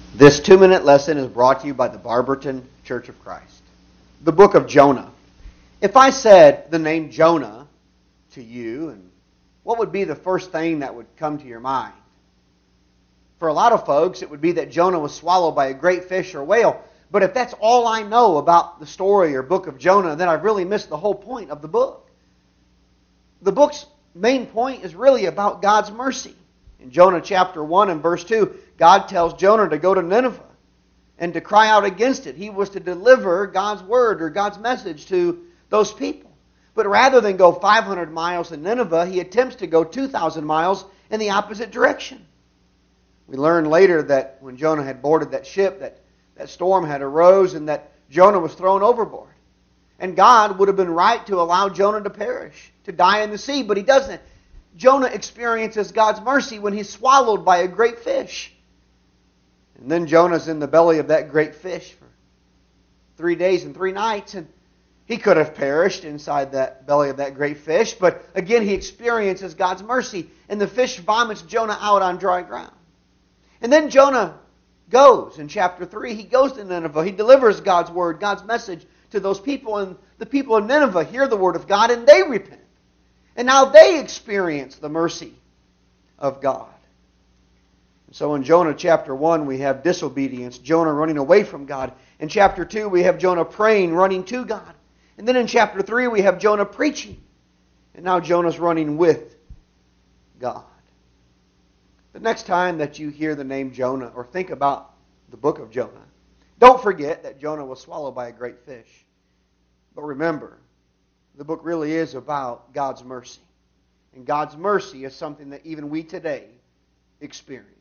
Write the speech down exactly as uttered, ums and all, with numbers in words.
This two-minute lesson is brought to you by the Barberton Church of Christ. The book of Jonah. If I said the name Jonah to you, and what would be the first thing that would come to your mind? For a lot of folks, it would be that Jonah was swallowed by a great fish or whale. But if that's all I know about the story or book of Jonah, then I've really missed the whole point of the book. The book's main point is really about God's mercy. In Jonah chapter one and verse two, God tells Jonah to go to Nineveh and to cry out against it. He was to deliver God's word or God's message to those people. But rather than go five hundred miles to Nineveh, he attempts to go two thousand miles in the opposite direction. We learn later that when Jonah had boarded that ship, that, that storm had arose and that Jonah was thrown overboard. And God would have been right to allow Jonah to perish, to die in the sea, but he doesn't. Jonah experiences God's mercy when he's swallowed by a great fish. And then Jonah's in the belly of that great fish for three days and three nights. And he could have perished inside that belly of that great fish. But again, he experiences God's mercy. And the fish vomits Jonah out on dry ground. And then Jonah goes in chapter three. He goes to Nineveh. He delivers God's word, God's message to those people. And the people of Nineveh hear the word of God and they repent. And now they experience the mercy of God. So in Jonah chapter one, we have disobedience, Jonah running away from God. In chapter two, we have Jonah praying, running to God. And then in chapter three, we have Jonah preaching. And now Jonah's running with God. The next time that you hear the name Jonah or think about the book of Jonah, don't forget that Jonah was swallowed by a great fish. But remember, the book really is about God's mercy. And God's mercy is something that even we today experience.